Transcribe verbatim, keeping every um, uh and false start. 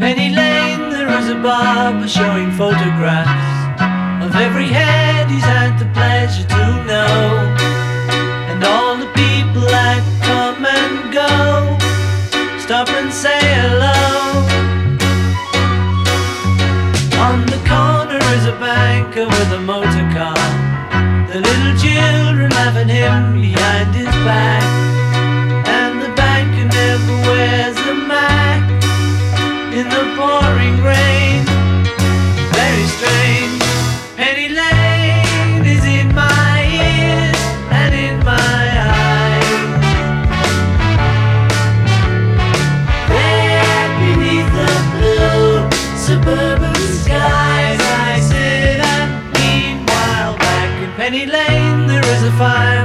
Penny Lane there is a barber showing photographs of every head he's had the pleasure to know, and all the people that come and go stop and say hello. On the corner is a banker with a motor car, the little children laughing him behind his back, and the banker never wears a Mac in the pouring rain. Very strange. Penny Lane is in my ears and in my eyes. There beneath the blue suburban skies I sit, and meanwhile back in Penny Lane there is a fire